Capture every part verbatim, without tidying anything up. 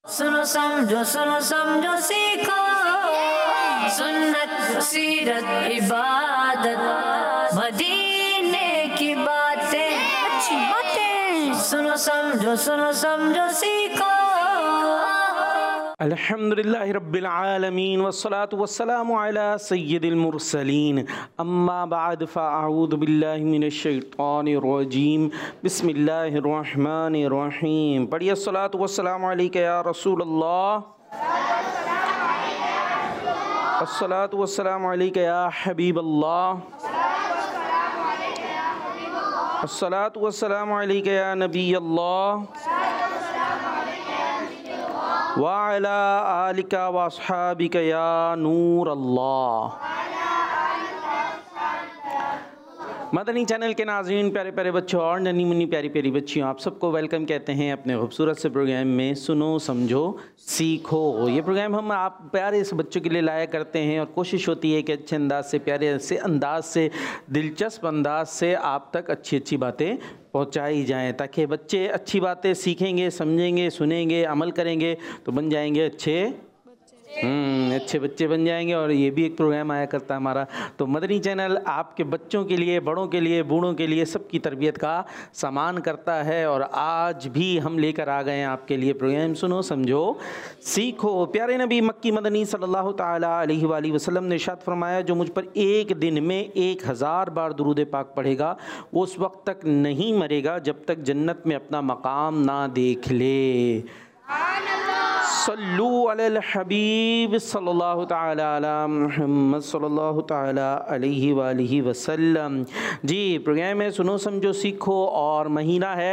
सुनो समझो सुनो समझो सीखो सुन्नत सीरत इबादत मदीने की बातें अच्छी बातें सुनो समझो सुनो समझो सीखो। अल्हम्दुलिल्लाहि रब्बिल आलमीन वस्सलातु वस्सलामु अला सय्यिदिल मुरसलीन अम्मा बाद फ़अऊज़ु बिल्लाहि मिनश शैतानिर रजीम बिस्मिल्लाहिर रहमानिर रहीम। पढ़िए अस्सलातु वस्सलामु अलैका या रसूलल्लाह, अस्सलातु वस्सलामु अलैका या हबीबल्लाह, अस्सलातु वस्सलामु अलैका या नबीयल्लाह व अला आलिका व अस्हाबिका या नूर अल्लाह। मदनी चैनल के नाज़रीन, प्यारे प्यारे बच्चों और नन्ही मुन्नी प्यारी प्यारी बच्चियों, आप सबको वेलकम कहते हैं अपने खूबसूरत से प्रोग्राम में सुनो समझो सीखो। ये प्रोग्राम हम आप प्यारे से बच्चों के लिए लाया करते हैं और कोशिश होती है कि अच्छे अंदाज से, प्यारे से अंदाज से, दिलचस्प अंदाज से आप तक अच्छी अच्छी बातें पहुंचाई जाएं, ताकि बच्चे अच्छी बातें सीखेंगे, समझेंगे, सुनेंगे, अमल करेंगे तो बन जाएंगे अच्छे हम्म अच्छे बच्चे बन जाएंगे। और ये भी एक प्रोग्राम आया करता है हमारा। तो मदनी चैनल आपके बच्चों के लिए, बड़ों के लिए, बूढ़ों के लिए सबकी तरबियत का सामान करता है। और आज भी हम लेकर आ गए हैं आपके लिए प्रोग्राम सुनो समझो सीखो। प्यारे नबी मक्की मदनी सल्लल्लाहु ताला अलैहि वसल्लम ने इरशाद फरमाया, जो मुझ पर एक दिन में एक हज़ार बार दुरूद पाक पढ़ेगा वो उस वक्त तक नहीं मरेगा जब तक जन्नत में अपना मकाम ना देख ले। सल्लू अलल हबीब सल्लल्लाहु ताला अला मुहम्मद सल्लल्लाहु ताला अलैहि वालिहि वसल्लम। जी, प्रोग्राम है सुनो समझो सीखो और महीना है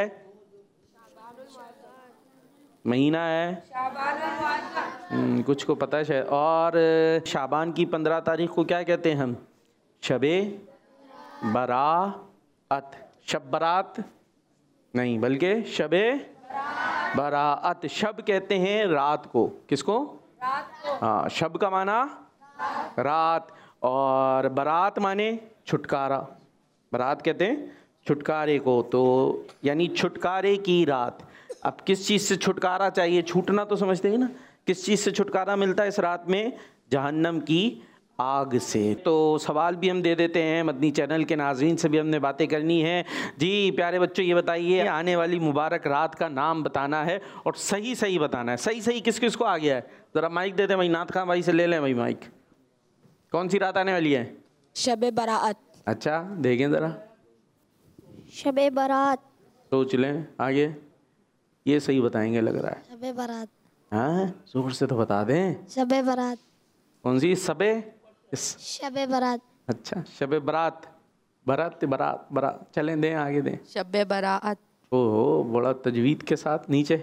महीना है शाबान, कुछ को पता है शायद। और शाबान की पंद्रह तारीख को क्या कहते हैं हम? शबे बराअत। शब बरात नहीं बल्कि शबे बराअत। शब कहते हैं रात को। किसको? रात को। हाँ, शब का माना रात और बरात माने छुटकारा। बरात कहते हैं छुटकारे को, तो यानी छुटकारे की रात। अब किस चीज़ से छुटकारा चाहिए? छूटना तो समझते हैं ना। किस चीज़ से छुटकारा मिलता है इस रात में? जहन्नम की आग से। तो सवाल भी हम दे देते हैं, मदनी चैनल के नाज़रीन से भी हमने बातें करनी है। जी प्यारे बच्चों, ये बताइए, आने वाली मुबारक रात का नाम बताना है और सही सही बताना है। सही सही किस किस को आ गया है? ज़रा माइक देते हैं भाई, नाथ खां भाई से ले लें भाई माइक। कौन सी रात आने वाली है? शबे बरात। अच्छा, देखें ज़रा, शबे बरात। सोच लें आगे, ये सही बताएंगे लग रहा है। शबे बरात। हाँ, जोर से तो बता दें। शबे बरात। कौन सी? सबे शबे बरात। अच्छा, शबे बरात। बरात बरात बरात चलें, दें आगे दें। शबे बरात। ओहो, बड़ा तजवीद के साथ। नीचे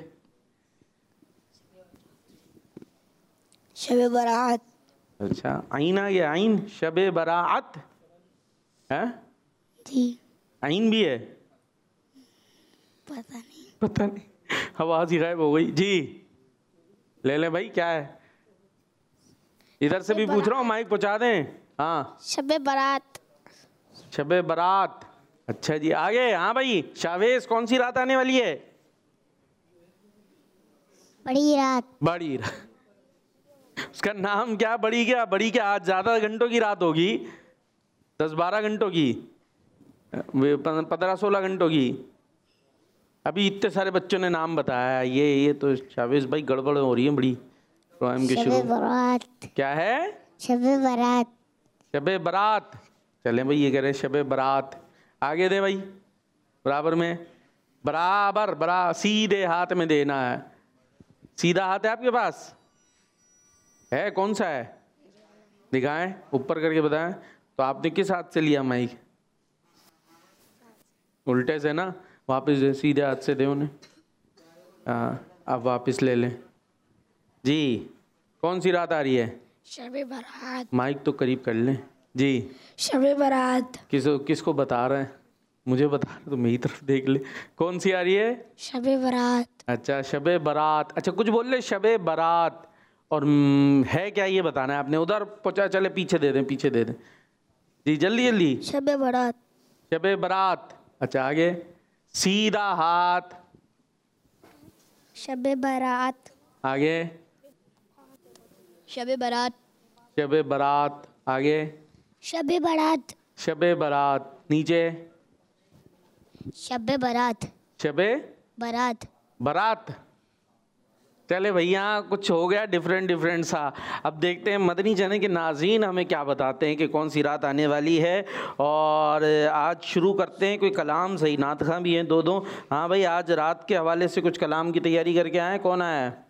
शबे बरात। अच्छा, आइन आ गया। आइन शबे बरात है जी। आइन भी है? पता नहीं पता नहीं, आवाज ही गायब हो गई। जी ले लें भाई, क्या है? इधर से भी पूछ रहा हूँ, माइक पहुँचा दें। हाँ, शबे बरात। शबे बरात। अच्छा जी, आगे। हाँ भाई, शावेज कौन सी रात आने वाली है? बड़ी रात। बड़ी रात। उसका नाम क्या? बड़ी क्या? बड़ी क्या? आज ज्यादा घंटों की रात होगी, दस बारह घंटों की, पंद्रह सोलह घंटों की। अभी इतने सारे बच्चों ने नाम बताया। ये ये तो शावेज भाई गड़बड़ हो रही है बड़ी प्रोग्राम के शुरू। शबे बरात। क्या है? शबे बरात। शबे बरात। चलें भाई, ये कह रहे शबे बरात। आगे दे भाई, बराबर में, बराबर बरा सीधे हाथ में देना है। सीधा हाथ है आपके पास? है? कौन सा है? दिखाएं, ऊपर करके बताएं। तो आपने किस हाथ से लिया माइक? उल्टे से ना, वापस दे, सीधे हाथ से दे उन्हें। हाँ, अब वापस ले लें। जी, कौन सी रात आ रही है? शबे बरात। माइक तो करीब कर लें। जी, शबे बरात। किस किसको बता रहे हैं? मुझे बता रहे तो मेरी तरफ देख ले। कौन सी आ रही है? शबे बरात। अच्छा, शबे बरात। अच्छा, कुछ बोल ले। शबे बरात और हम्म, है क्या ये बताना है आपने। उधर पहुँचा, चले पीछे दे दें, पीछे दे दें। जी जल्दी जल्दी। शबे बरात। शबे बरात। अच्छा, आगे। सीधा हाथ। शबे बरात। आगे शब बारात। शब बारात। आगे शब बारात। शब बारात। नीचे शब बारात। शब बारात। बारात। चले भैया कुछ हो गया डिफरेंट डिफरेंट सा। अब देखते हैं मदनी चैनल के नाज़रीन हमें क्या बताते हैं कि कौन सी रात आने वाली है। और आज शुरू करते हैं। कोई कलाम सही नात खां भी हैं दो दो। हाँ भाई आज रात के हवाले से कुछ कलाम की तैयारी करके आए। कौन आया है?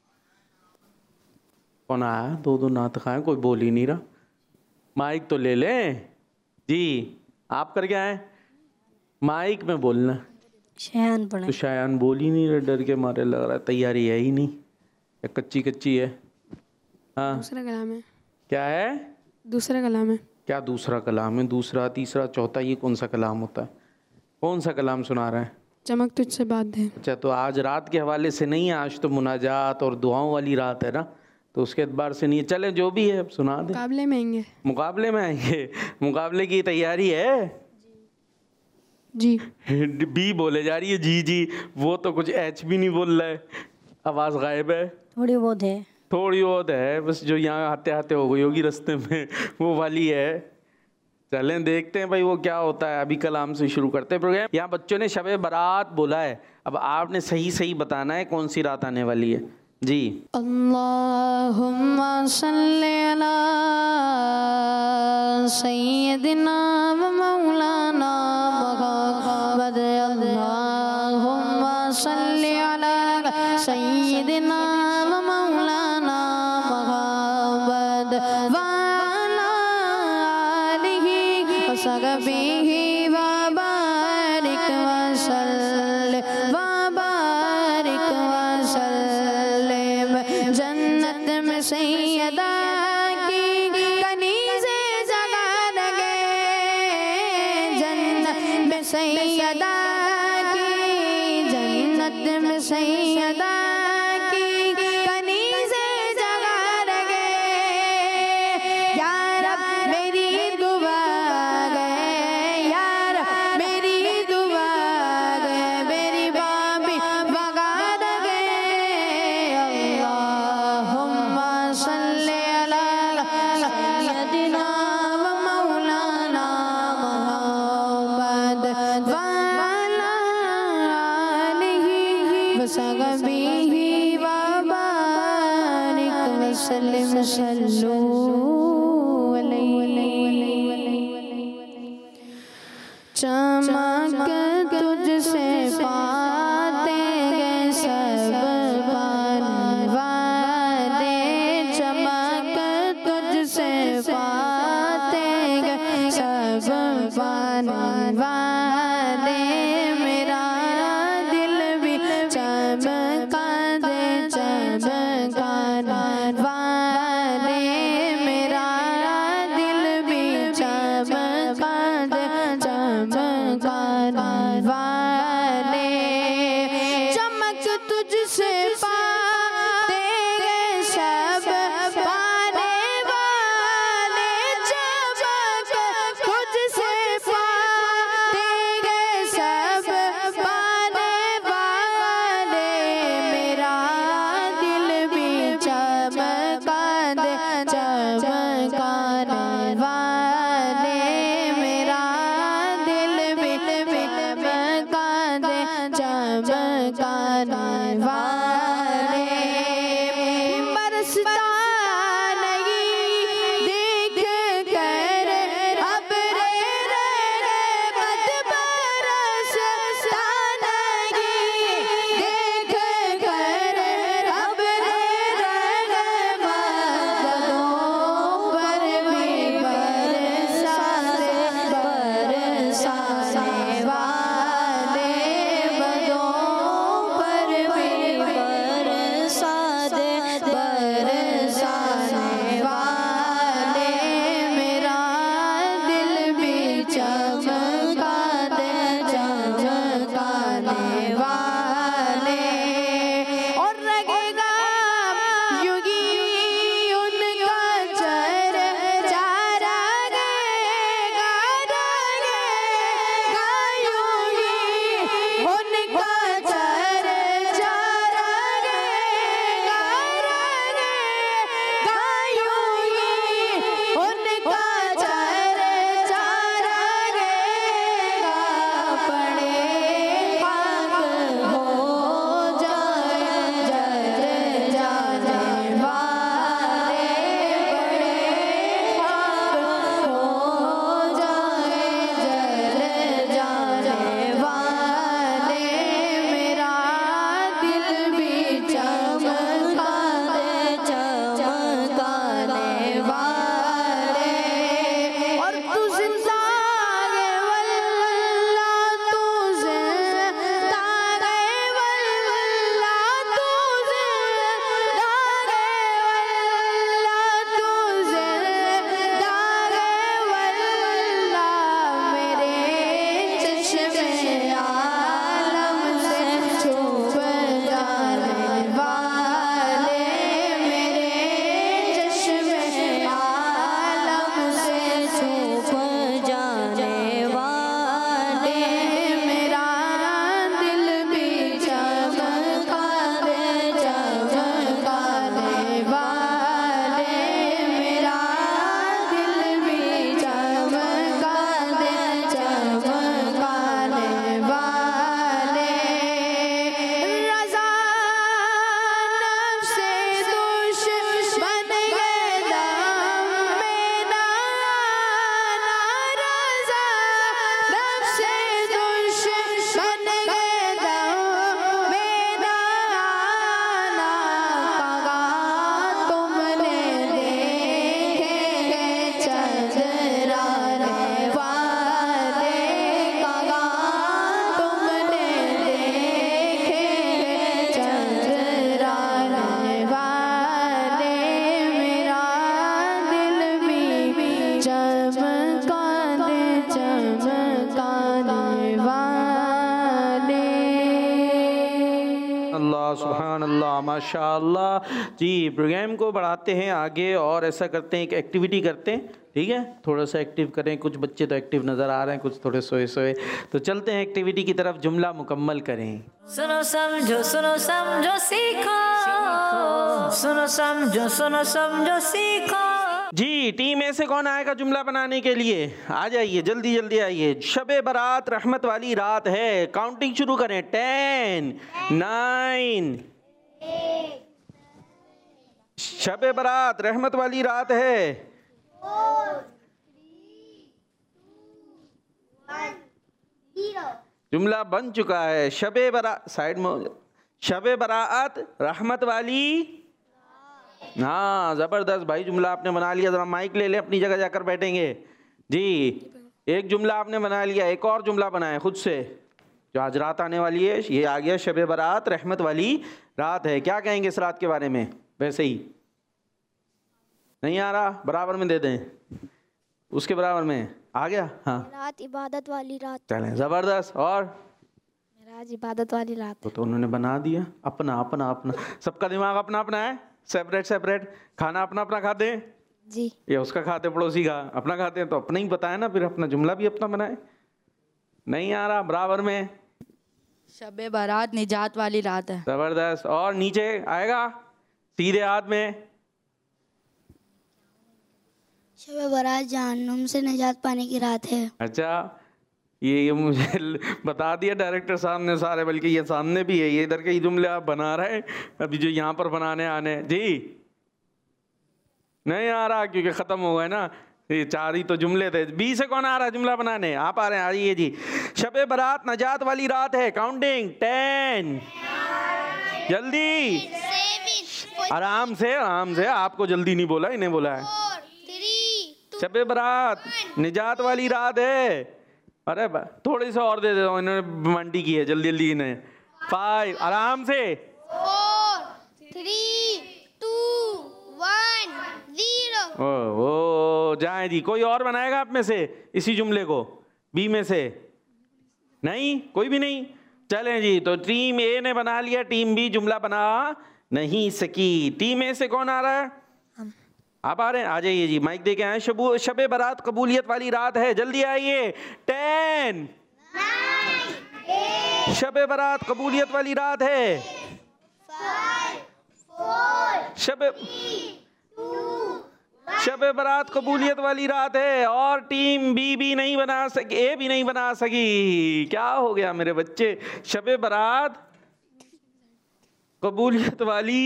कौन आया? दो दो नात खां कोई बोल ही नहीं रहा। माइक तो ले लें जी। आप करके आए? माइक में बोलना। शयान पढ़े। तो शायान बोल ही नहीं रहे, डर के मारे लग रहा है तैयारी है ही नहीं या कच्ची कच्ची है। हाँ दूसरा कलाम है। क्या है? दूसरा कलाम है। क्या दूसरा कलाम है? दूसरा तीसरा चौथा ये कौन सा कलाम होता है? कौन सा कलाम सुना रहे हैं? चमक तुझसे बात है। अच्छा तो आज रात के हवाले से नहीं है, आज तो मुनाजात और दुआओं वाली रात है ना, तो उसके एतबार से नहीं है। चले जो भी है अब सुना दे। मुकाबले में आएंगे। मुकाबले में आएंगे। मुकाबले की तैयारी है जी। बी बोले जा रही है जी जी। वो तो कुछ एच भी नहीं बोल रहा है, आवाज़ गायब है। थोड़ी बहुत है। थोड़ी बहुत है बस, जो यहाँ आते आते हो गई होगी रास्ते में वो वाली है। चलें देखते हैं भाई वो क्या होता है। अभी कलाम से शुरू करते हैं प्रोग्राम। यहाँ बच्चों ने शब बारात बोला है, अब आपने सही सही बताना है कौन सी रात आने वाली है जी। अल्लाहुम्मा सल्ली अला सय्यदिना व मौलाना मुहम्मद। अल्लाहुम्मा सल्ली अला सय्यदिना व मौलाना मुहम्मद व अला आलिहि व सहबिहि व बारिक व सल्लिम व बारिक व सल्लिम। जन्नत में सैयदा की कनीज़े जगा लगे, जन्नत में सैयदा की, जन्नत में सैयदा की कनीज़े जगा लगे। या रब मेरी दुआ गए, या रब मेरी दुआ गए, मेरी बाबी बगा गए। अल्लाहुम्मा सल्ली अला सय्यदिना व मौलाना मुहम्मद व अला आलिहि व सहबिहि व बारिक व सल्लिम। सल्लू चमक तुझसे पाते गए सब वादे, चमक तुझसे पाते गए सब वादे। मेरा दिल भी चमका दे, चमका वादे। मेरा दिल भी चमका दे, चमका माशाल्लाह जी। प्रोग्राम को बढ़ाते हैं आगे और ऐसा करते हैं, एक एक्टिविटी करते हैं, ठीक है? थोड़ा सा एक्टिव करें। कुछ बच्चे तो एक्टिव नज़र आ रहे हैं, कुछ थोड़े सोए सोए। तो चलते हैं एक्टिविटी की तरफ, जुमला मुकम्मल करें। सुनो समझो सुनो समझो सीखो, सुनो समझो सुनो समझो सीखो। जी, टीम ए से कौन आएगा जुमला बनाने के लिए? आ जाइए, जल्दी जल्दी आइए। शबे बारात रहमत वाली रात है। काउंटिंग शुरू करें। Ten, nine. शबे बारात रहमत वाली रात है। जुमला बन चुका है। शबे बारात साइड में, शबे बारात रहमत वाली, हाँ जबरदस्त भाई, जुमला आपने बना लिया। जरा माइक ले ले, अपनी जगह जाकर बैठेंगे जी। एक जुमला आपने बना लिया, एक और जुमला बनाए खुद से। जो आज रात आने वाली है, ये आ गया, शबे बारात रहमत वाली रात है। क्या कहेंगे इस रात के बारे में? वैसे ही नहीं आ रहा, बराबर में दे दें, उसके बराबर में आ गया। हाँ, रात इबादत वाली रात। चलें, जबरदस्त। और मेराज इबादत वाली रात। तो, तो उन्होंने बना दिया। अपना अपना अपना, सबका दिमाग अपना अपना है, सेपरेट सेपरेट। खाना अपना अपना खाते हैं जी, या उसका खाते, पड़ोसी का अपना खाते हैं, तो अपना ही बताए ना, फिर अपना जुमला भी अपना बनाए। नहीं आ रहा, बराबर में। शबे बारात निजात वाली रात है। जबरदस्त। और नीचे आएगा सीधे हाथ में। शब बारात जहन्नुम से निजात पाने की रात है। अच्छा, ये ये मुझे बता दिया डायरेक्टर साहब ने सारे, बल्कि ये सामने भी है, ये इधर के ही जुमले आप बना रहे हैं अभी जो यहाँ पर बनाने आने जी। नहीं आ रहा क्योंकि ख़त्म हो गए ना, ये चार ही तो जुमले थे। बी से कौन आ रहा है जुमला बनाने? आप आ रहे हैं, आइए जी। शबे बारात नजात वाली रात है। काउंटिंग। टेन, जल्दी, आराम से आराम से। आपको जल्दी नहीं बोला, इन्हें बोला है। शबे बारात निजात वाली रात है। अरे थोड़ी सी और दे देता हूँ, इन्होंने मंडी की है, जल्दी जल्दी इन्हें। फाइव, आराम से। Four, three, two, one, zero. ओ, ओ जाए जी। कोई और बनाएगा आप में से इसी जुमले को? बी में से नहीं, कोई भी नहीं। चलें जी, तो टीम ए ने बना लिया, टीम बी जुमला बना नहीं सकी। टीम ए से कौन आ रहा है? आप आ रहे हैं, आ जाइए जी। माइक दे के आए। शबू शबे बारात कबूलियत वाली रात है, जल्दी आइए। टेन, शबे बारात कबूलियत वाली रात है। शबे शबे बारात कबूलियत वाली रात है। और टीम बी भी नहीं बना सकी, ए भी नहीं बना सकी। क्या हो गया मेरे बच्चे? शबे बारात कबूलियत वाली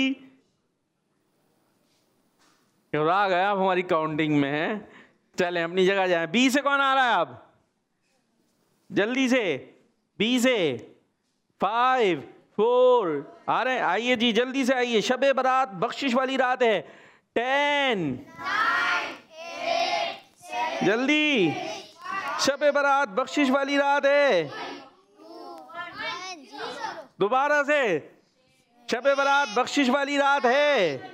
आ गया, आप हमारी काउंटिंग में है। चलें अपनी जगह जाएं। बी से कौन आ रहा है अब? जल्दी से। बी से। फाइव, फोर, आ रहे हैं, आइए जी, जल्दी से आइए। शबे बारात बख्शिश वाली रात है। टेन, जल्दी। शबे बारात बख्शिश वाली रात है। दोबारा से। शबे बारात बख्शिश वाली रात है।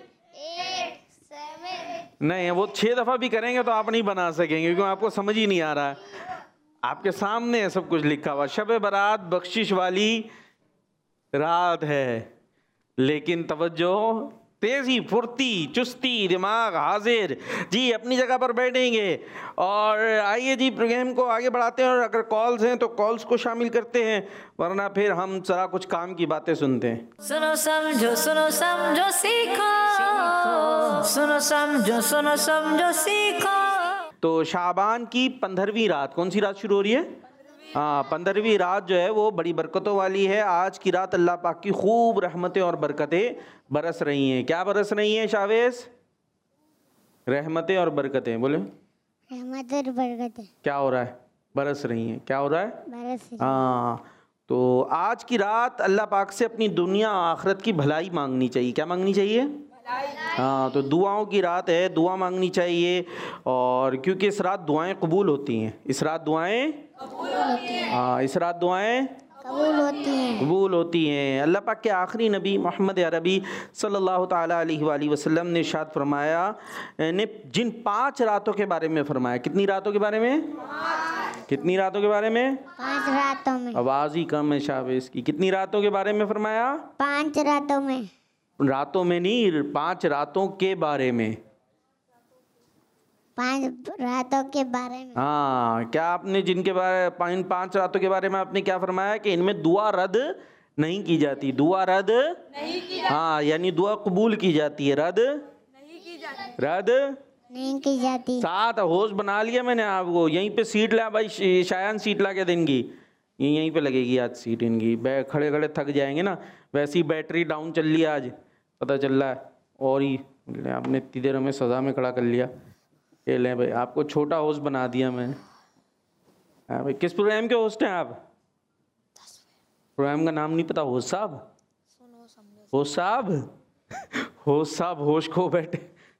नहीं, वो छह दफा भी करेंगे तो आप नहीं बना सकेंगे, क्योंकि आपको समझ ही नहीं आ रहा है। आपके सामने है सब कुछ लिखा हुआ। शबे बारात बख्शिश वाली रात है, लेकिन तवज्जो, तेजी, फुर्ती, चुस्ती, दिमाग हाजिर जी। अपनी जगह पर बैठेंगे और आइए जी, प्रोग्राम को आगे बढ़ाते हैं। और अगर कॉल्स हैं तो कॉल्स को शामिल करते हैं, वरना फिर हम जरा कुछ काम की बातें सुनते हैं। सुनो समझो सुनो समझो सीखो, सुनो समझो सुनो समझो सीखो। तो शाबान की पंद्रहवीं रात, कौन सी रात शुरू हो रही है? हाँ, पंद्रहवीं रात जो है वो बड़ी बरकतों वाली है। आज की रात अल्लाह पाक की खूब रहमतें और बरकतें बरस रही हैं। क्या बरस रही हैं शावेस? रहमतें और बरकतें। बोले रहमत और बरकत। क्या हो रहा है? बरस रही हैं। क्या हो रहा है? बरस। हाँ, तो आज की रात अल्लाह पाक से अपनी दुनिया आखिरत की भलाई मांगनी चाहिए। क्या मांगनी चाहिए? हाँ, तो दुआओं की रात है, दुआ मांगनी चाहिए। और क्योंकि इस रात दुआएं कबूल होती हैं, इस रात दुआएं हाँ इस रात दुआएं कबूल होती हैं कबूल होती हैं। अल्लाह पाक के आखिरी नबी मोहम्मद अरबी सल्लल्लाहु ताला अलैहि वसल्लम ने इरशाद फरमाया, ने जिन पांच रातों के बारे में फरमाया। कितनी रातों के बारे में? कितनी रातों के बारे में? पांच रातों में। आवाज़ ही कम है शाबाश की। कितनी रातों के बारे में फरमाया? पांच रातों में। रातों में नहीं, पांच रातों के बारे में। पांच रातों के बारे में। हाँ, क्या आपने जिनके बारे पांच पांच रातों के बारे में आपने क्या फरमाया कि इनमें दुआ रद्द नहीं की जाती, दुआ रद्द नहीं की जाती। हाँ, यानी दुआ कबूल की जाती है, रद्द नहीं की जाती, रद्द नहीं की जाती। साथ होश बना लिया मैंने आपको। यहीं पे सीट ला भाई, शायान सीट ला के देंगी, ये यहीं पे लगेगी आज सीट इनकी। बै खड़े खड़े थक जाएंगे ना, वैसे ही बैटरी डाउन चल रही है आज, पता चल रहा है। और ही आपने इतनी देर हमें सज़ा में खड़ा कर लिया। ये लें भाई, आपको छोटा होस्ट बना दिया मैंने। हाँ भाई, किस प्रोग्राम के होस्ट हैं आप? प्रोग्राम का नाम नहीं पता? होस्ट साहब, होस्ट साहब, होस्ट साहब, होश खो बैठे,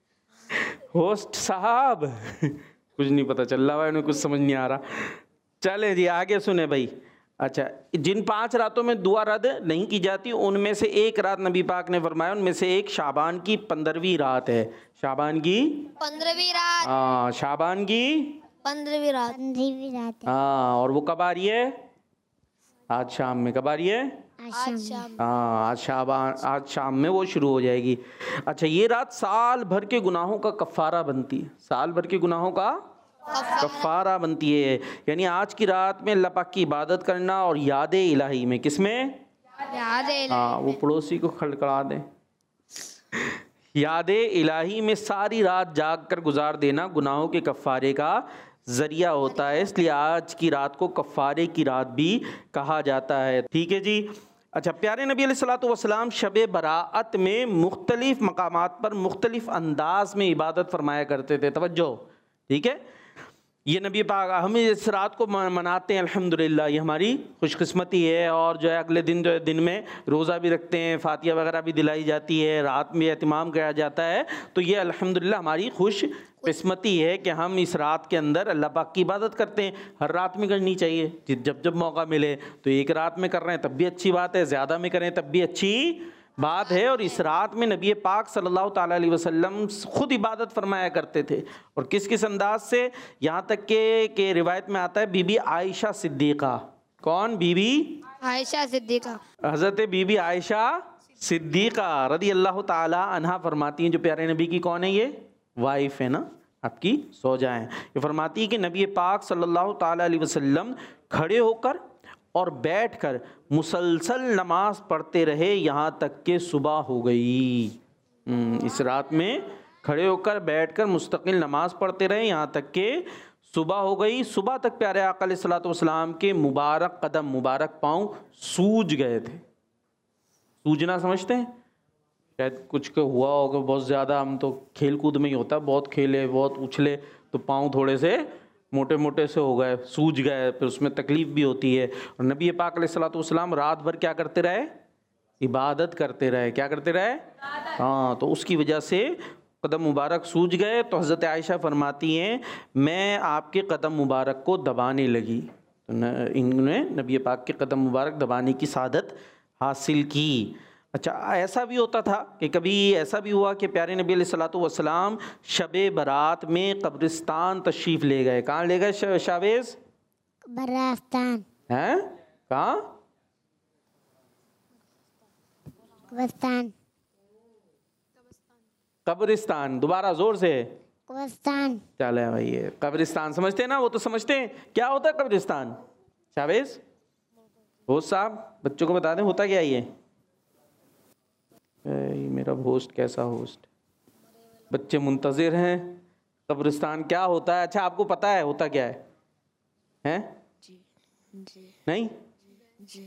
होस्ट साहब कुछ नहीं पता चल रहा भाई, उन्हें कुछ समझ नहीं आ रहा। चले जी आगे सुने भाई। अच्छा, जिन पांच रातों में दुआ रद्द नहीं की जाती उनमें से एक रात नबी पाक ने फरमाया, उनमें से एक शाबान की पंद्रहवीं रात है। शाबान की पंद्रहवीं रात। हाँ, शाबान की पंद्रहवीं रात। पंद्रहवीं रात। हाँ, और वो कब आ रही है? आज शाम में। कब आ रही है? आज शाम। हाँ, आज शाबान, आज शाम में वो शुरू हो जाएगी। अच्छा, ये रात साल भर के गुनाहों का कफ़ारा बनती है, साल भर के गुनाहों का कफ़ारा बनती है। यानी आज की रात में अल्लाह पाक की इबादत करना और याद इलाही में, किसमें? याद है हाँ, वो पड़ोसी को खड़खड़ा दें। याद इलाही में सारी रात जाग कर गुजार देना गुनाहों के कफ़ारे का ज़रिया होता है, इसलिए आज की रात को कफ़ारे की रात भी कहा जाता है। ठीक है जी। अच्छा, प्यारे नबी अलैहिस्सलातु वस्सलाम शब बराअत में मुख्तलिफ़ मकामात पर मुख्तलिफ़ अंदाज में इबादत फरमाया करते थे। तवज्जो, ठीक है। ये नबी पाक हम इस रात को मनाते हैं, अल्हम्दुलिल्लाह, ये हमारी खुशकिस्मती है। और जो है अगले दिन जो है दिन में रोज़ा भी रखते हैं, फातिया वगैरह भी दिलाई जाती है, रात में एहतिमाम किया जाता है। तो ये अल्हम्दुलिल्लाह हमारी खुश किस्मती है कि हम इस रात के अंदर अल्लाह पाक की इबादत करते हैं। हर रात में करनी चाहिए, जब जब मौका मिले। तो एक रात में कर रहे हैं तब भी अच्छी बात है, ज़्यादा में करें तब भी अच्छी बात है। और इस रात में नबी पाक सल्लल्लाहु ताला अलैहि वसल्लम खुद इबादत फरमाया करते थे। और किस किस अंदाज से? यहाँ तक के के रिवायत में आता है बीबी आयशा सिद्दीक़ा। कौन? बीबी आयशा सिद्दीक़ा। हज़रत बीबी आयशा सिद्दीक़ा रदी अल्लाह ताला अन्हा फरमाती हैं, जो प्यारे नबी की कौन है? ये वाइफ है ना, आपकी सौजा हैं। ये फरमाती है कि नबी पाक सल्लल्लाहु ताला अलैहि वसल्लम खड़े होकर और बैठकर मुसलसल नमाज पढ़ते रहे यहाँ तक के सुबह हो गई। इस रात में खड़े होकर बैठकर मुस्तकिल नमाज पढ़ते रहे यहाँ तक के सुबह हो गई। सुबह तक प्यारे आका अलैहिस्सलातु वस्सलाम के मुबारक कदम, मुबारक पाँव सूज गए थे। सूजना समझते हैं? शायद कुछ का हुआ होगा बहुत ज़्यादा, हम तो खेल कूद में ही होता है, बहुत खेले बहुत उछले तो पाँव थोड़े से मोटे मोटे से हो गए, सूज गए, फिर उसमें तकलीफ़ भी होती है। और नबी पाक अलैहिस्सलातु वस्सलाम रात भर क्या करते रहे? इबादत करते रहे। क्या करते रहे? हाँ, तो उसकी वजह से कदम मुबारक सूज गए। तो हज़रत आयशा फरमाती हैं, मैं आपके कदम मुबारक को दबाने लगी। तो इन्होंने नबी पाक के कदम मुबारक दबाने की सादत हासिल की। अच्छा, ऐसा भी होता था कि कभी ऐसा भी हुआ कि प्यारे नबी अलैहिस्सलातु वस्सलाम शबे बरात में कब्रिस्तान तशरीफ़ ले गए। कहाँ ले गए शावेज़? कब्रिस्तान। हैं? कहाँ? कब्रिस्तान। कब्रिस्तान। दोबारा जोर से। कब्रिस्तान। चले भाई, ये कब्रिस्तान समझते हैं ना? वो तो समझते हैं। क्या होता है कब्रिस्तान? शावेज़, होस्ट साहब बच्चों को बता दें होता क्या ये? मेरा होस्ट कैसा होस्ट? बच्चे मुंतज़िर हैं। कब्रिस्तान क्या होता है? अच्छा, आपको पता है होता क्या है? हैं? जी जी नहीं जी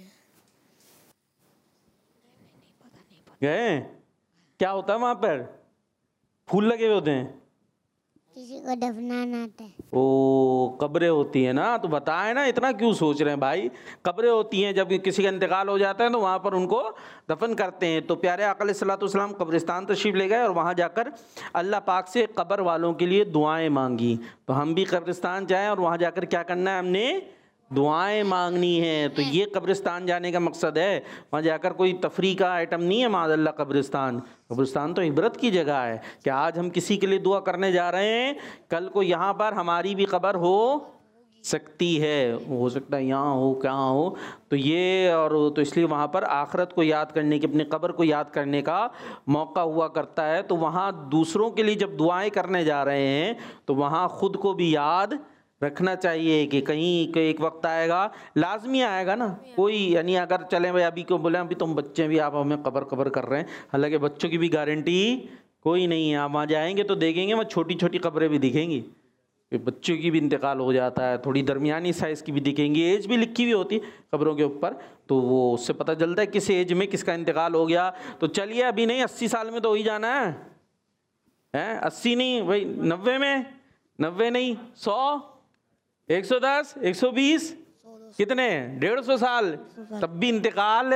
गए? क्या होता है वहाँ पर? फूल लगे हुए होते हैं, किसी को दफनाना आता है। ओ, कब्रें होती है ना। तो बताए ना, इतना क्यों सोच रहे हैं भाई? कब्रें होती हैं, जब किसी का इंतकाल हो जाता है तो वहाँ पर उनको दफन करते हैं। तो प्यारे आका अलैहिस्सलातु वस्सलाम कब्रिस्तान तशरीफ़ ले गए और वहाँ जाकर अल्लाह पाक से कब्र वालों के लिए दुआएं मांगी। तो हम भी कब्रिस्तान जाएं और वहाँ जाकर क्या करना है? हमने दुआएं मांगनी है। तो ये कब्रिस्तान जाने का मकसद है। वहाँ जाकर कोई तफरीह का आइटम नहीं है माज़अल्लाह। कब्रिस्तान कब्रिस्तान तो इबरत की जगह है कि आज हम किसी के लिए दुआ करने जा रहे हैं, कल को यहाँ पर हमारी भी कब्र हो सकती है, हो सकता है यहाँ हो कहाँ हो। तो ये और तो इसलिए वहाँ पर आखिरत को याद करने की, अपने कब्र को याद करने का मौका हुआ करता है। तो वहाँ दूसरों के लिए जब दुआएं करने जा रहे हैं तो वहाँ ख़ुद को भी याद रखना चाहिए कि कहीं कि एक वक्त आएगा, लाजमी आएगा ना। कोई यानी अगर चलें भाई अभी क्यों बोले अभी तुम बच्चे भी आप हमें कब्र कब्र कर रहे हैं, हालांकि बच्चों की भी गारंटी कोई नहीं है। आप वहाँ जाएंगे तो देखेंगे वहाँ छोटी छोटी कब्रें भी दिखेंगी, बच्चों की भी इंतकाल हो जाता है, थोड़ी दरमियानी साइज़ की भी दिखेंगी, एज भी लिखी हुई होती कब्रों के ऊपर, तो वो उससे पता चलता है किस एज में किसका इंतकाल हो गया। तो चलिए अभी नहीं, अस्सी साल में तो हो ही जाना है, हैं अस्सी नहीं भाई, नब्बे में, नब्बे नहीं, सौ, एक सौ दस, एक सौ बीस, कितने, डेढ़ सौ साल, तब भी इंतकाल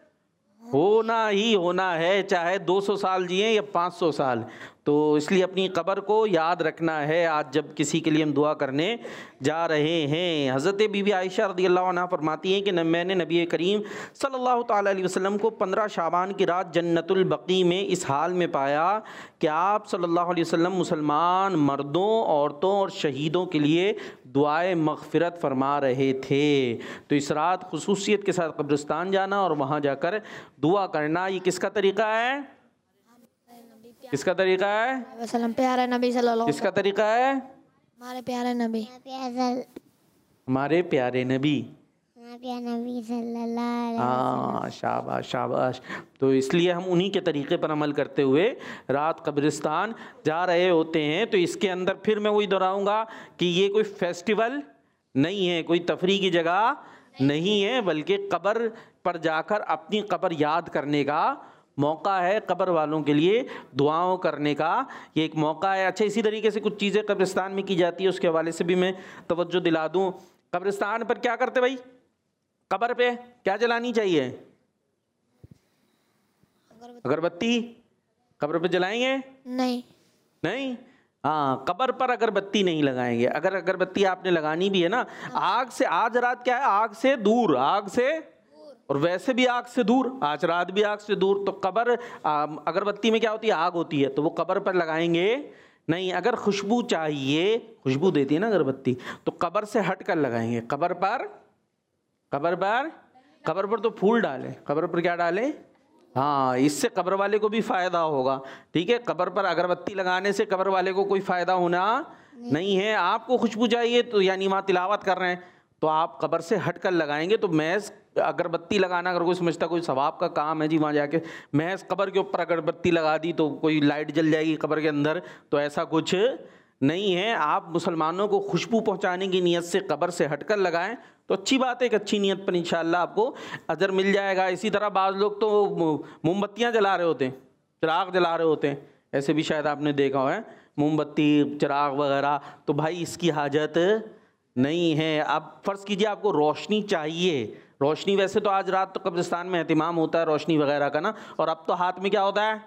होना ही होना है, चाहे दो सौ साल जिए या पाँच सौ साल। तो इसलिए अपनी कब्र को याद रखना है आज जब किसी के लिए हम दुआ करने जा रहे हैं। हज़रत बीबी आयशा रज़ियल्लाहु अन्हा फरमाती हैं कि न मैंने नबी करीम सल्लल्लाहु ताला अलैहि वसल्लम को पंद्रह शाबान की रात जन्नतुल बकी में इस हाल में पाया कि आप सल्लल्लाहु अलैहि वसल्लम मुसलमान मर्दों, औरतों और शहीदों के लिए दुआए मग़फ़िरत फरमा रहे थे। तो इस रात खुसूसियत के साथ कब्रिस्तान जाना और वहाँ जाकर दुआ करना, ये किसका तरीक़ा है, किसका तरीक़ा है, वसल्लम प्यारे नबी सल्लल्लाहु, किसका तरीक़ा है, हमारे प्यारे नबी, हमारे प्यारे नबी, प्यारे नबी सल्लल्लाहु। हाँ शाबाश शाबाश। तो इसलिए हम उन्हीं के तरीक़े पर अमल करते हुए रात कब्रिस्तान जा रहे होते हैं। तो इसके अंदर फिर मैं वही दोहराऊँगा कि ये कोई फेस्टिवल नहीं है, कोई तफरीह की जगह नहीं है, बल्कि कब्र पर जाकर अपनी कब्र याद करने का मौका है, कब्र वालों के लिए दुआओं करने का ये एक मौका है। अच्छा, इसी तरीके से कुछ चीज़ें कब्रिस्तान में की जाती है, उसके हवाले से भी मैं तवज्जो दिला दूँ। कब्रिस्तान पर क्या करते भाई, कब्र पे क्या जलानी चाहिए, अगरबत्ती, कब्र पे जलाएंगे नहीं, नहीं, हाँ कब्र पर अगरबत्ती नहीं लगाएंगे। अगर अगरबत्ती आपने लगानी भी है ना, आग से, आज रात क्या है, आग से दूर, आग से, और वैसे भी आग से दूर, आज रात भी आग से दूर। तो कब्र अगरबत्ती में क्या होती है, आग होती है, तो वो कब्र पर लगाएंगे नहीं। अगर खुशबू चाहिए, खुशबू देती है ना अगरबत्ती, तो कब्र से हट कर लगाएंगे। कब्र पर, कब्र पर, कब्र पर तो फूल डालें, कब्र पर क्या डालें, हाँ इससे कब्र वाले को भी फ़ायदा होगा। ठीक है, कब्र पर अगरबत्ती लगाने से कब्र वाले को कोई फ़ायदा होना नहीं, नहीं है। आपको खुशबू चाहिए तो यानी वहाँ तिलावत कर रहे हैं तो आप कब्र से हट कर लगाएंगे। तो महज अगरबत्ती लगाना, अगर कोई समझता कोई सवाब का काम है जी, वहाँ जाके महज कब्र के ऊपर अगरबत्ती लगा दी तो कोई लाइट जल जाएगी कब्र के अंदर, तो ऐसा कुछ नहीं है। आप मुसलमानों को खुशबू पहुँचाने की नीयत से कब्र से हट कर लगाएँ तो अच्छी बात है, एक अच्छी नीयत पर इंशाअल्लाह आपको अजर मिल जाएगा। इसी तरह बाज़ लोग तो मोमबत्तियाँ जला रहे होते हैं, चिराग जला रहे होते हैं, ऐसे भी शायद आपने देखा हो है, मोमबत्ती चिराग वगैरह। तो भाई इसकी हाजत नहीं है। अब फ़र्ज़ कीजिए आपको रोशनी चाहिए, रोशनी वैसे तो आज रात तो कब्रिस्तान में एहतिमाम होता है रोशनी वगैरह का ना, और अब तो हाथ में क्या होता है,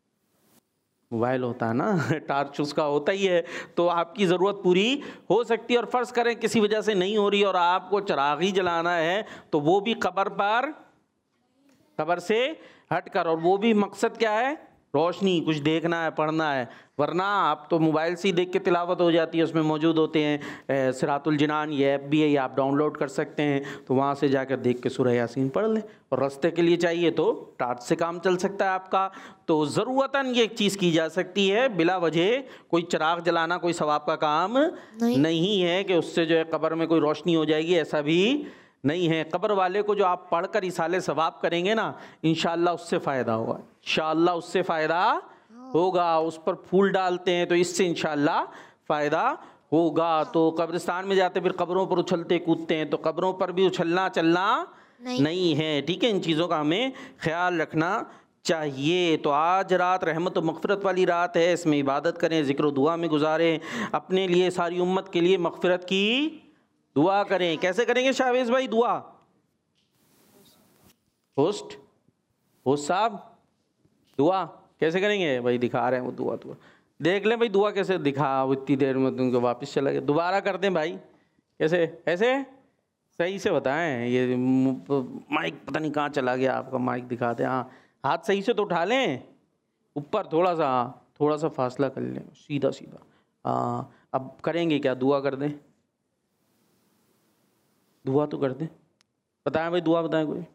मोबाइल होता है ना, टार्च उसका होता ही है, तो आपकी ज़रूरत पूरी हो सकती है। और फ़र्ज़ करें किसी वजह से नहीं हो रही और आपको चिराग ही जलाना है, तो वो भी कब्र पर, कब्र से हट कर, और वो भी मकसद क्या है, रोशनी, कुछ देखना है, पढ़ना है। वरना आप तो मोबाइल से ही देख के तिलावत हो जाती है, उसमें मौजूद होते हैं सिरातुल जिनान, ये ऐप भी है, ये आप डाउनलोड कर सकते हैं, तो वहाँ से जाकर देख के सूरह यासीन पढ़ लें। और रास्ते के लिए चाहिए तो टार्च से काम चल सकता है आपका। तो ज़रूरतन ये एक चीज़ की जा सकती है, बिला वजह कोई चिराग जलाना कोई सवाब का काम नहीं, नहीं है कि उससे जो है कब्र में कोई रोशनी हो जाएगी, ऐसा भी नहीं है। कब्र वाले को जो आप पढ़कर इसाले सवाब करेंगे ना, इंशाअल्लाह उससे फ़ायदा होगा, इंशाअल्लाह उससे फ़ायदा होगा। उस पर फूल डालते हैं तो इससे इंशाअल्लाह फ़ायदा होगा। तो कब्रिस्तान में जाते फिर कब्रों पर उछलते कूदते हैं, तो कब्रों पर भी उछलना चलना नहीं, नहीं है। ठीक है, इन चीज़ों का हमें ख्याल रखना चाहिए। तो आज रात रहमत व मग़फ़िरत वाली रात है, इसमें इबादत करें, ज़िक्र दुआ में गुजारें, अपने लिए, सारी उम्मत के लिए मग़फ़िरत की दुआ करें। कैसे करेंगे शाहवेज़ भाई दुआ, होस्ट होस्ट साहब दुआ कैसे करेंगे भाई, दिखा रहे हैं वो दुआ, दुआ देख लें भाई दुआ कैसे दिखा, वो इतनी देर में तुमको वापस चला गया, दोबारा कर दें भाई, कैसे ऐसे सही से बताएं। ये माइक पता नहीं कहाँ चला गया आपका, माइक दिखा दें। हाँ हाथ सही से तो उठा लें, ऊपर थोड़ा सा, थोड़ा सा फासला कर लें, सीधा सीधा। हाँ अब करेंगे क्या, दुआ कर दें। दुआ तो कर दें, बताएं भाई, दुआ बताएं कोई।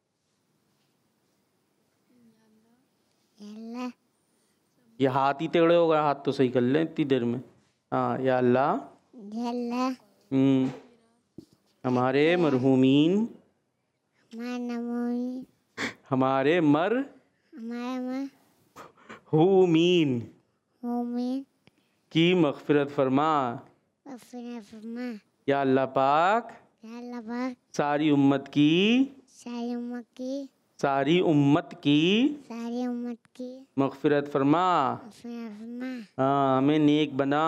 अल्लाह ये हाथ ही टेढ़े हो गए, हाथ तो सही कर लें इतनी देर में। हाँ, या अल्लाह अल्लाह हम्म, हमारे मरहूमीन, मानमोई हमारे मर हमारा माँ हुमीन होमी की मग़फ़िरत फरमा। अफना फरमा या अल्लाह पाक अल्लाह पाक सारी उम्मत की सारी उम्मत की सारी उम्मत की सारी उम्मत की मग़फ़िरत फरमा। अफना फरमा हाँ, हमें नेक बना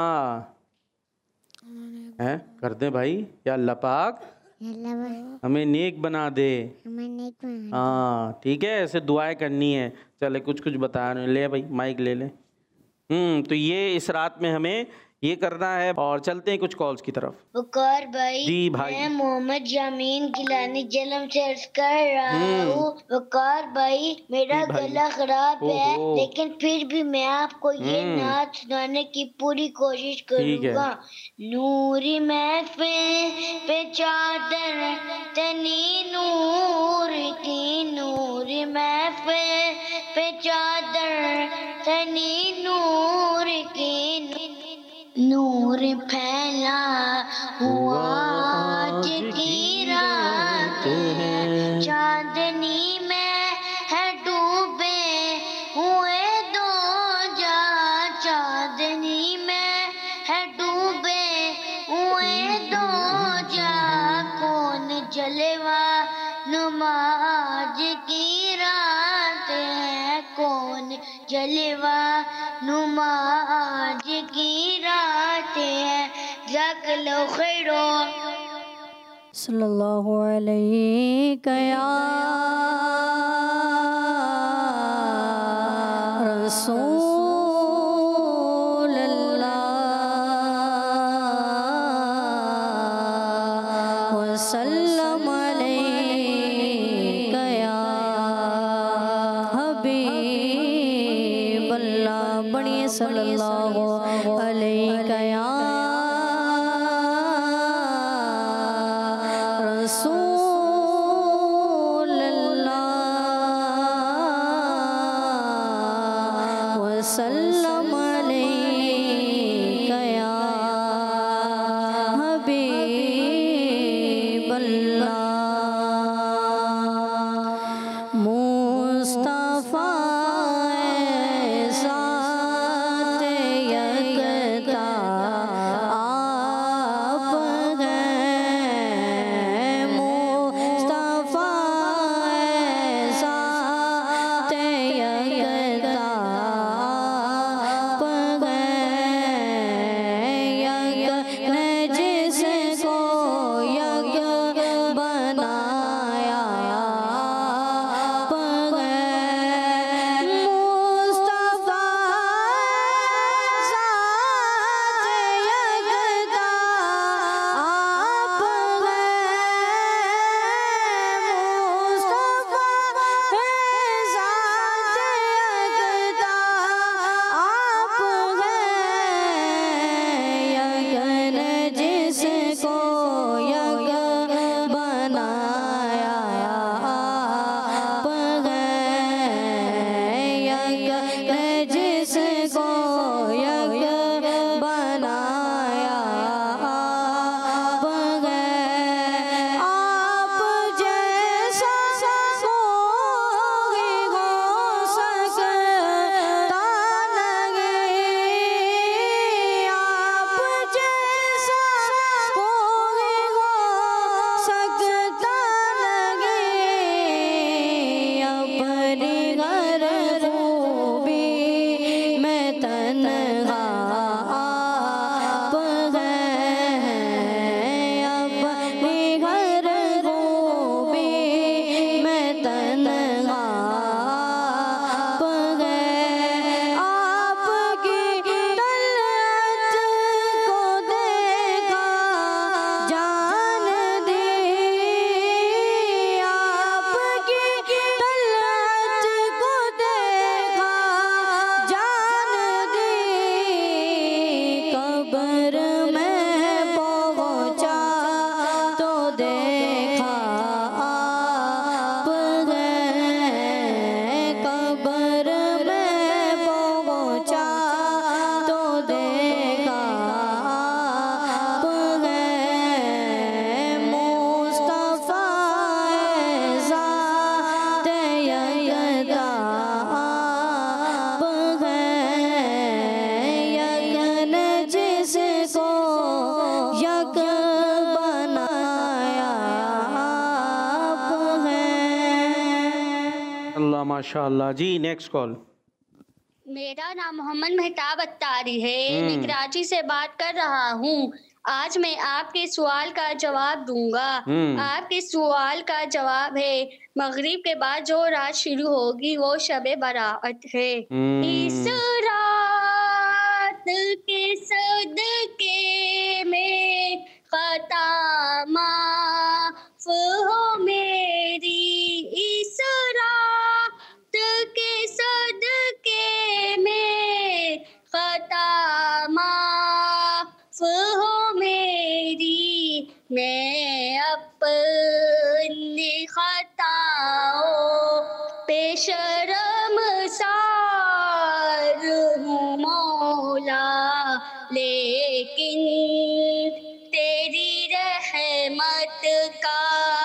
है, कर दे भाई। या अल्लाह पाक अल्लाह पाक हमें नेक बना दे। हमें नेक बना हाँ ठीक है, ऐसे दुआएं करनी है। चले कुछ कुछ बता रहे, ले भाई माइक ले ले। हम्म तो ये इस रात में हमें ये करना है, और चलते हैं कुछ कॉल्स की तरफ। वकार भाई, जी भाई। मैं मोहम्मद जामीन गिलानी जलम से अर्ज कर रहा हम्म। हूँ। वकार भाई, मेरा जी भाई। गला खराब है, ओहो। लेकिन फिर भी मैं आपको ये हम्म। नात सुनाने की पूरी कोशिश ठीक है। करूँगा। नूरी महफिल पे चादर तनी नूर की, नूरी महफिल पे चादर तनी नूर की, नूर फैला हुआ आज की रात है, चांदनी में है डूबे हुए दो जहां, चांदनी में है डूबे हुए दो जहां, कौन जलवा नुमाज की रात है, कौन जलवा नुमाज की रात है। जज़ाकल्लाहु खैरो। सल्लल्लाहु अलैहि या रसूल अल्लाह वसल्लम अलैका या हबीब अल्लाह। बढ़िए सल्लल्लाहु अलैका या रसूल अल्लाह वसल्लम अलैका या हबीब अल्लाह। मुस्तफा ज़ात यकता माशाल्लाह जी। Next call. मेरा नाम मोहम्मद मेहताब अत्तारी है, मैं कराची से बात कर रहा हूँ। आज मैं आपके सवाल का जवाब दूंगा। आपके सवाल का जवाब है, मगरिब के बाद जो रात शुरू होगी वो शबे बरात है। इस रात के सदके में खता माफ हो मेरी, इस रात के सदके में खता माफ हो मेरी, मैं अपनी खताओं पे शर्मसार हूँ मौला, लेकिन तेरी रहमत का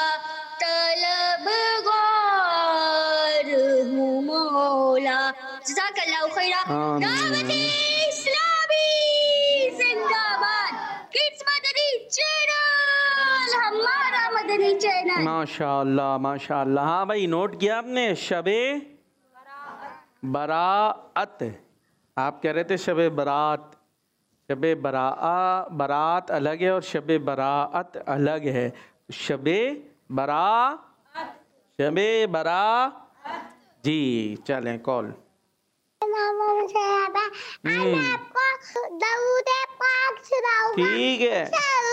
तलबगार हूँ मौला। जज़ाकल्लाहु खैरा। दावत इस्लामी जिंदाबाद। किड्स मदनी चैनल, हमारा मदनी चैनल। माशाल्लाह माशाल्लाह। हाँ भाई, नोट किया आपने? शबे बरात, आप कह रहे थे शबे बरात। शबे बरा बरात अलग है और शबे बरात अलग है। शबे बरा शबे बरा जी। चलें कॉल। ठीक है।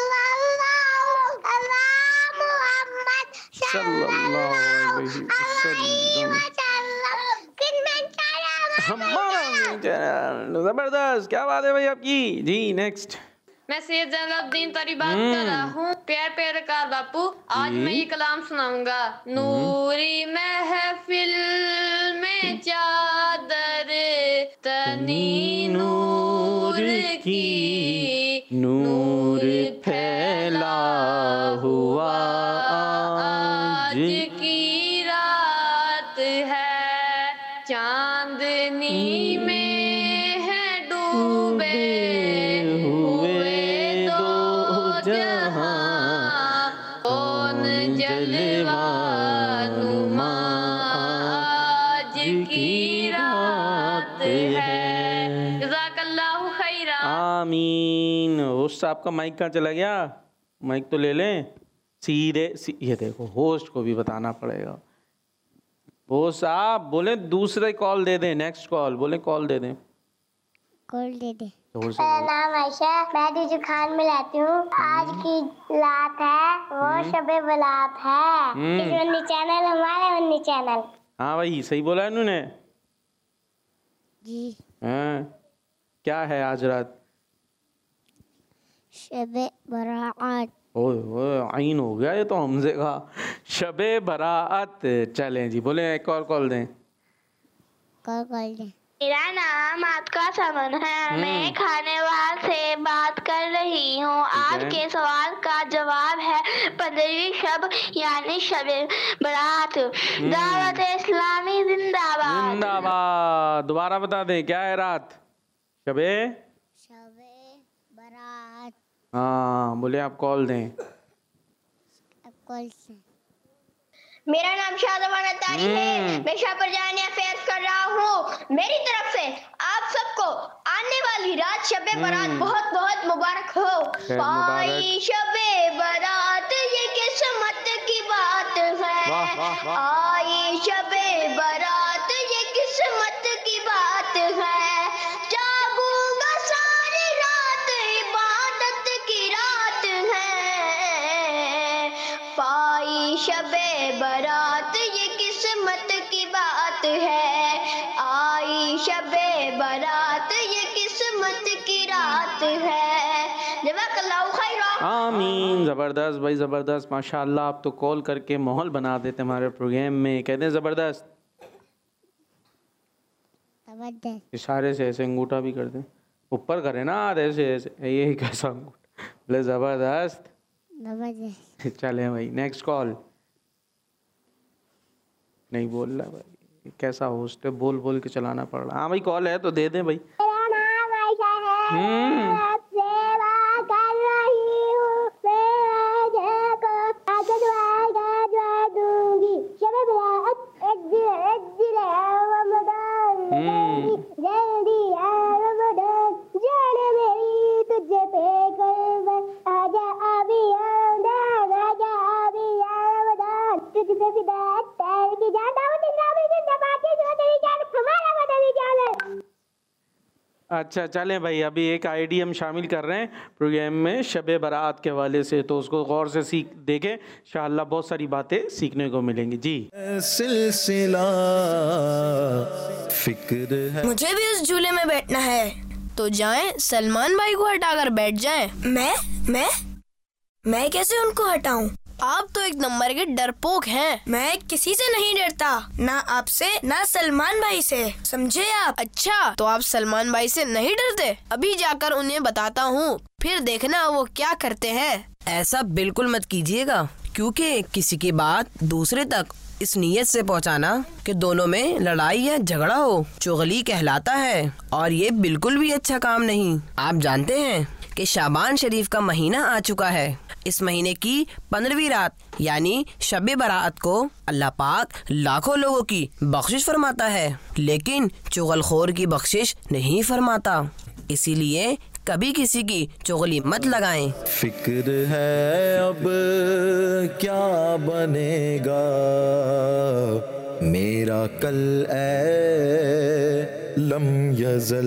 जबरदस्त, क्या बात है भाई आपकी जी। नेक्स्ट। मैं सैयद जैनुद्दीन तरी बात कर रहा हूँ। प्यार प्यारे कार बापू, आज मैं ये कलाम सुनाऊंगा। नूरी महफिल में चादर तनी नूर की, नूर फैला हुआ आज की रात है, चांदनी में है डूबे हुए दो जहां, कौन जलवा नुमा आज की रात है। जज़ाकल्लाहु खैरा। आमीन। होस्ट साहब का माइक कहाँ चला गया? माइक तो ले लें सीधे सी, ये देखो होस्ट को भी बताना पड़ेगा। होस्ट साहब बोले दूसरे कॉल दे दें, नेक्स्ट कॉल बोले कॉल दे दें। कॉल दे दे। मेरा नाम आयशा, मैं तुझे खान में लाती हूँ। आज की रात है वो शबे बरात है। इस वन्नी चैनल हमारे वन्नी चैनल। हाँ भाई सही बोला है इन्होंने जी। हाँ, क्या है आज रात? शबे बरात। ओए ओए आइन हो गया ये तो हमसे का। शबे बरात। चलें जी, बोले एक और कॉल दें। कॉल कॉल दे। मेरा नाम आपका समन है, मैं खानेवाल से बात कर रही हूँ। आपके सवाल का जवाब है पंद्रहवीं शब यानी शबे बरात। दावत इस्लामी जिंदाबाद। जिंदाबाद। दोबारा बता दें क्या है रात? शबे शबे बरात। हाँ बोले आप कॉल दें। अब कॉल से। मेरा नाम शाहजवान अत्तारी है, मैं शाहपरजानिया फैज कर रहा हूँ। मेरी तरफ से आप सबको आने वाली रात शबे बारात बहुत बहुत मुबारक हो। पाई शबे बारात ये किस्मत की बात है। आई शबे बारात ये किस्मत की बात है। जागूंगा सारी रात इबादत की रात है। पाई शबे बारात ये किस्मत की बात है। आई शबे बारात ये किस्मत की रात है। जज़ाकल्लाहु खैरा। आमीन। ज़बरदस्त भाई ज़बरदस्त, माशाल्लाह। आप तो कॉल करके माहौल बना देते हमारे प्रोग्राम में। कहते हैं ज़बरदस्त। जबरदस्त। इशारे से ऐसे अंगूठा भी कर दें, ऊपर करें ना ऐसे ऐसे, ये कैसा अंगूठा? बोले ज़बरदस्त। जबरदस्त। चले भाई नेक्स्ट कॉल। नहीं बोल रहा भाई, कैसा होस्ट है, बोल बोल के चलाना पड़ रहा। हाँ भाई कॉल है तो दे दें भाई। मेरा नाम आयशा है, हम्म। मैं आपसे बात कर रही हूँ। मैं आज को आज दुआ का दुआ दूंगी। शबे बरात एक दिन एक दिन है अच्छा चलें भाई, अभी एक आईडी हम शामिल कर रहे हैं प्रोग्राम में शब बारात के हवाले से, तो उसको गौर से सीख देखें, इंशाअल्लाह बहुत सारी बातें सीखने को मिलेंगी। जी सिलसिला फिक्र है। मुझे भी उस झूले में बैठना है, तो जाएं सलमान भाई को हटाकर बैठ जाएं। मैं मैं मैं कैसे उनको हटाऊं? आप तो एक नंबर के डरपोक हैं। मैं किसी से नहीं डरता, ना आपसे ना सलमान भाई से, समझे आप? अच्छा, तो आप सलमान भाई से नहीं डरते? अभी जाकर उन्हें बताता हूँ, फिर देखना वो क्या करते हैं। ऐसा बिल्कुल मत कीजिएगा, क्योंकि किसी की बात दूसरे तक इस नीयत से पहुंचाना कि दोनों में लड़ाई या झगड़ा हो चुगली कहलाता है, और ये बिल्कुल भी अच्छा काम नहीं। आप जानते हैं कि शाबान शरीफ का महीना आ चुका है। इस महीने की पंद्रहवीं रात यानी शब बारात को अल्लाह पाक लाखों लोगों की बख्शिश फरमाता है, लेकिन चुगलखोर की बख्शिश नहीं फरमाता। इसीलिए कभी किसी की चुगली मत लगाएं। फिक्र है अब क्या बनेगा मेरा कल ए लम यज़ल।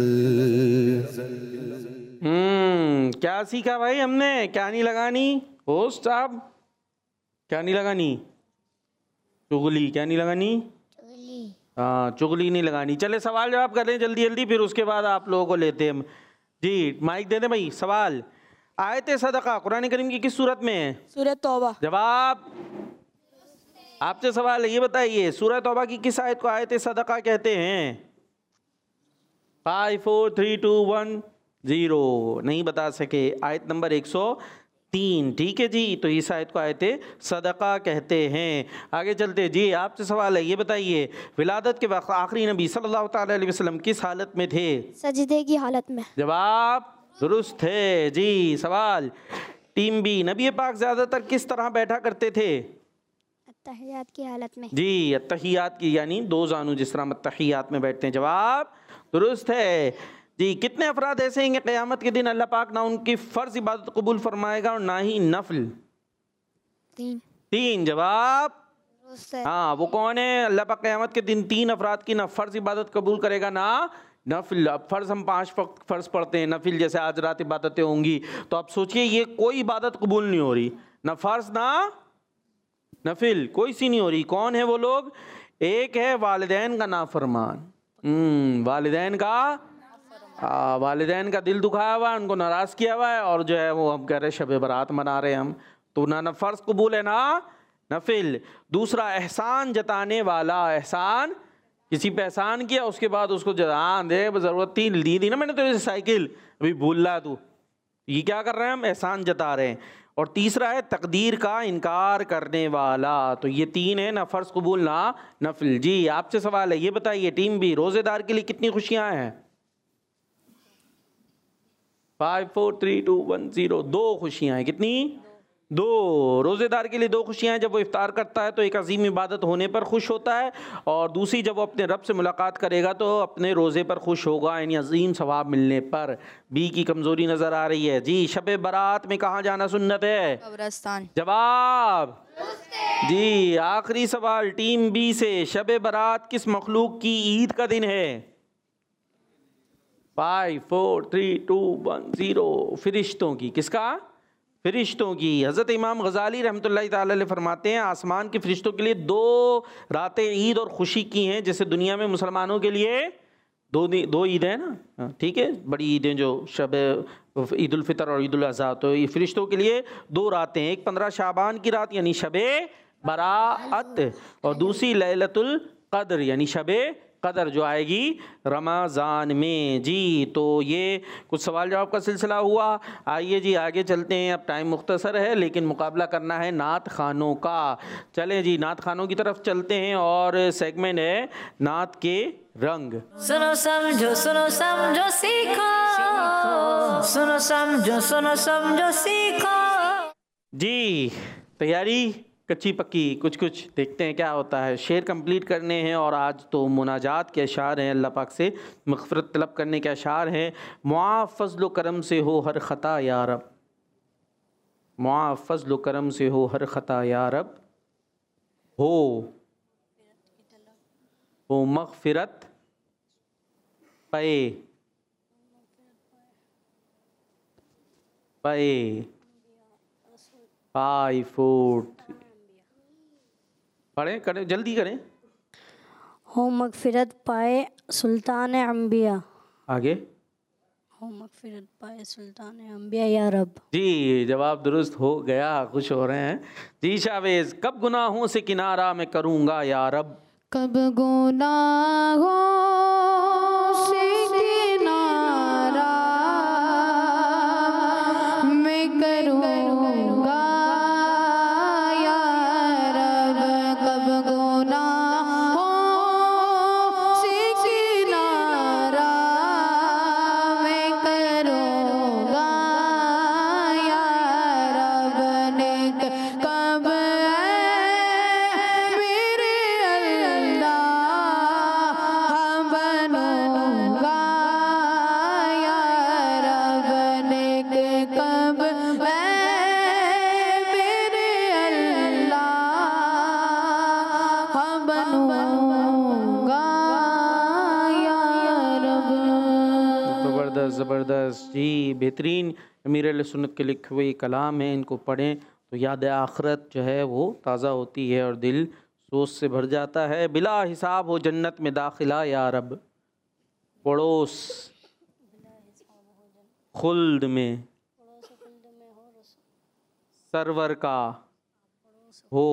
हम्म क्या सीखा भाई हमने? क्या नहीं लगानी होस्ट साहब? क्या नहीं लगानी? चुगली क्या नहीं लगानी? हाँ, चुगली नहीं लगानी। चले सवाल जवाब कर लें जल्दी जल्दी, फिर उसके बाद आप लोगों को लेते हैं। जी माइक दे दें भाई। सवाल, आयत सदका कुरान करीम की किस सूरत में है? सूरह तौबा। जवाब। आपसे सवाल है, ये बताइए सूरह तौबा की किस आयत को आयत सदका कहते हैं? Five four three two one zero. नहीं बता सके। आयत नंबर एक सौ तीन। ठीक है जी, तो इस आयत को आयत सदका कहते हैं। आगे चलते जी, आपसे सवाल है, ये बताइए विलादत के वक्त आखिरी नबी सल्लल्लाहु ताला अलैहि वसल्लम किस हालत में थे? सजदे की हालत में। जवाब दुरुस्त है जी। सवाल, टीम बी, नबी पाक ज़्यादातर किस तरह बैठा करते थे? अत्तहियात की हालत में। जी, अत्तहियात की, यानी दो जानू जिस तरह अत्तहियात में बैठते हैं। जवाब दुरुस्त है जी। कितने अफराद ऐसे हैं कि क़यामत के दिन अल्लाह पाक ना उनकी फ़र्ज इबादत कबूल फरमाएगा और ना ही नफल? तीन। तीन। जवाब हाँ, वो कौन है? अल्लाह पाक क़यामत के दिन तीन अफराद की ना फ़र्ज इबादत कबूल करेगा ना नफिल। अब फ़र्ज हम पांच फ़र्ज पढ़ते हैं, नफिल जैसे आज रात इबादतें होंगी, तो आप सोचिए ये कोई इबादत कबूल नहीं हो रही, ना फ़र्ज ना नफिल, कोई सी नहीं हो रही। कौन है वो लोग? एक है वालिदैन का नाफरमान। हम्म वालिदैन का आ, वालिदैन का दिल दुखाया हुआ है, उनको नाराज़ किया हुआ है, और जो है वो हम कह रहे शब बारात मना रहे हैं हम, तो ना ना फ़र्ज कबूल है ना नफिल। दूसरा, एहसान जताने वाला। एहसान, किसी पे एहसान किया उसके बाद उसको जहाँ दे, ज़रूरत थी दी थी ना मैंने तो साइकिल, अभी भूल रहा तू, ये क्या कर रहे हैं हम? एहसान जता रहे हैं। और तीसरा है तकदीर का इनकार करने वाला। तो ये तीन है, ना फ़र्ज कबूल ना नफिल। जी आपसे सवाल है, ये बताइए टीम बी, रोज़ेदार के लिए कितनी खुशियाँ हैं? Five four three two one zero. दो खुशियाँ हैं। कितनी? दो। रोज़ेदार के लिए दो खुशियाँ हैं। जब वो इफ्तार करता है तो एक अजीम इबादत होने पर खुश होता है, और दूसरी जब वो अपने रब से मुलाकात करेगा तो अपने रोज़े पर खुश होगा, यानी अजीम सवाब मिलने पर। बी की कमज़ोरी नज़र आ रही है जी। शब बारात में कहाँ जाना सुन्नत है? कब्रिस्तान। जवाब जी। आखिरी सवाल टीम बी से, शब बारात किस मखलूक की ईद का दिन है? Five four three two one zero. फरिश्तों की। किसका? फरिश्तों की। हज़रत इमाम गज़ाली रहमतुल्लाहि ताला अलैह फरमाते हैं आसमान के फरिश्तों के लिए दो रातें ईद और खुशी की हैं, जैसे दुनिया में मुसलमानों के लिए दो दो ईद है ना, ठीक है, बड़ी ईदें जो शब ईद उल फितर और ईद उल अज़हा, तो ये फरिश्तों के लिए दो रातें, एक पंद्रह शाबान की रात यानी शबे बराअत, और दूसरी लैलतुल क़द्र यानी शबे कदर जो आएगी रमज़ान में। जी तो ये कुछ सवाल जवाब का सिलसिला हुआ। आइए जी आगे चलते हैं, अब टाइम मुख्तसर है लेकिन मुकाबला करना है नात खानों का। चलें जी नात खानों की तरफ चलते हैं, और सेगमेंट है नात के रंग। सुनो समझो सुनो समझो सीखो, सुनो समझो सुनो समझो सीखो। जी तैयारी कच्ची पक्की, कुछ कुछ देखते हैं क्या होता है। शेर कंप्लीट करने हैं, और आज तो मुनाजात के अशार हैं, अल्लाह पाक से मग़फ़िरत तलब करने के अशार हैं। मुआफ़ फ़ज़्ल करम से हो हर ख़ता या रब, मुआफ़ फ़ज़्ल करम से हो हर ख़ता या रब, हो हो मग़फ़िरत पे पाए फाइव फोर पढ़ें करें जल्दी करें। हो मगफिरत पाए सुल्तान अंबिया। आगे हो मगफिरत पाए सुल्तान अंबिया या रब। जी जवाब दुरुस्त हो गया, खुश हो रहे हैं जी। शावेज कब गुनाहों से किनारा मैं करूँगा या रब। कब गुनाहों से किनारा मैं करूँगा या रब। कब गुनाहों से किनारा मैं करूँगा या रब। ने कब मेरे अल्लाह बनूंगा या रब। ने कब मेरे अल्लाह बनूंगा या रब। ज़बरदस्त ज़बरदस्त जी, बेहतरीन अमीर अहले सुन्नत के लिखे हुए कलाम हैं। इनको पढ़ें तो याद आखिरत जो है वो ताज़ा होती है और दिल सोच से भर जाता है। बिला हिसाब हो जन्नत में दाखिला या रब। पड़ोस खुल्द में सरवर का हो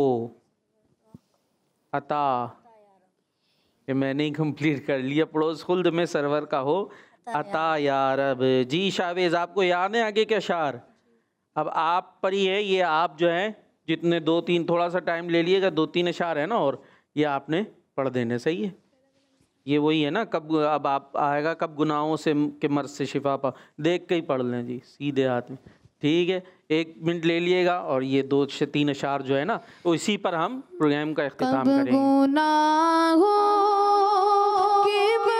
अता। ये मैंने ही कंप्लीट कर लिया। पड़ोस खुल्द में सरवर का हो अता या रब। जी शावेज आपको याद है आगे के अशार। अब आप पर ही है, ये आप जो है जितने दो तीन थोड़ा सा टाइम ले लिएगा, दो तीन अशार है ना और ये आपने पढ़ देने। सही है, ये वही है ना। कब अब आप आएगा कब गुनाहों से के मर्ज से शिफा पा, देख के ही पढ़ लें जी सीधे हाथ में। ठीक है, एक मिनट ले लिएगा और ये दो से तीन अशार जो है ना तो इसी पर हम प्रोग्राम का इख्तिताम करेंगे।